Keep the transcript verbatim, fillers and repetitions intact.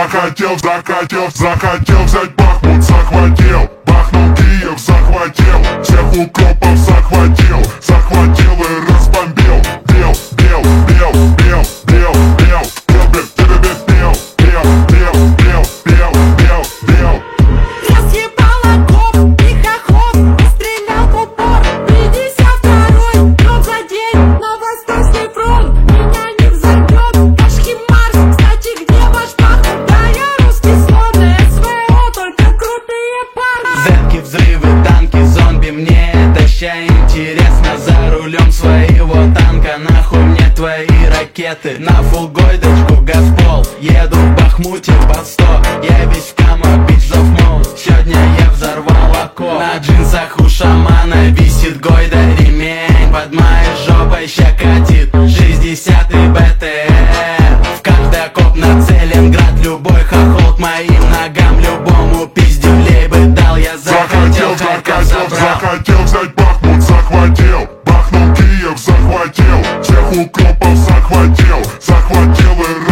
Захотел, захотел, захотел взять Бахмут, захватил. Бахнул Киев, захватил. Всех укропов захватил. Захватил и разбомбил. Бел, бел, бел, бел, бел, бел. Бел, бел, бел, бел, бел, бел, бел, бел, бел. Я съебал окоп, тихоход, и стрелял в упор. Пятьдесят второй год за день на Восточный фронт. Меня не взорвет Кашки Марс. Кстати, где ваш Бахмут? Да я русский слон, СВО, только крутые парни. Зетки, взрывы, танки, зомби, мне это ща интересно. За рулем своего танка, нахуй мне твои ракеты. На фулгойдочку Газпол, еду в Бахмуте по сто. Я весь в кама, bitch of mode. Сегодня я взорвал окоп. На джинсах у шамана висит Гойда ремень. Под моей жопой ща катит шестидесятый БТР. В каждый окоп нацелен град, любой хохол к моим ногам. Любому пиздюлей бы дал, я захотел, Харьков забрал. Захотел взять Бахмут, захватил. Бахнул Киев, захватил. Всех укропов захватил. Захватил и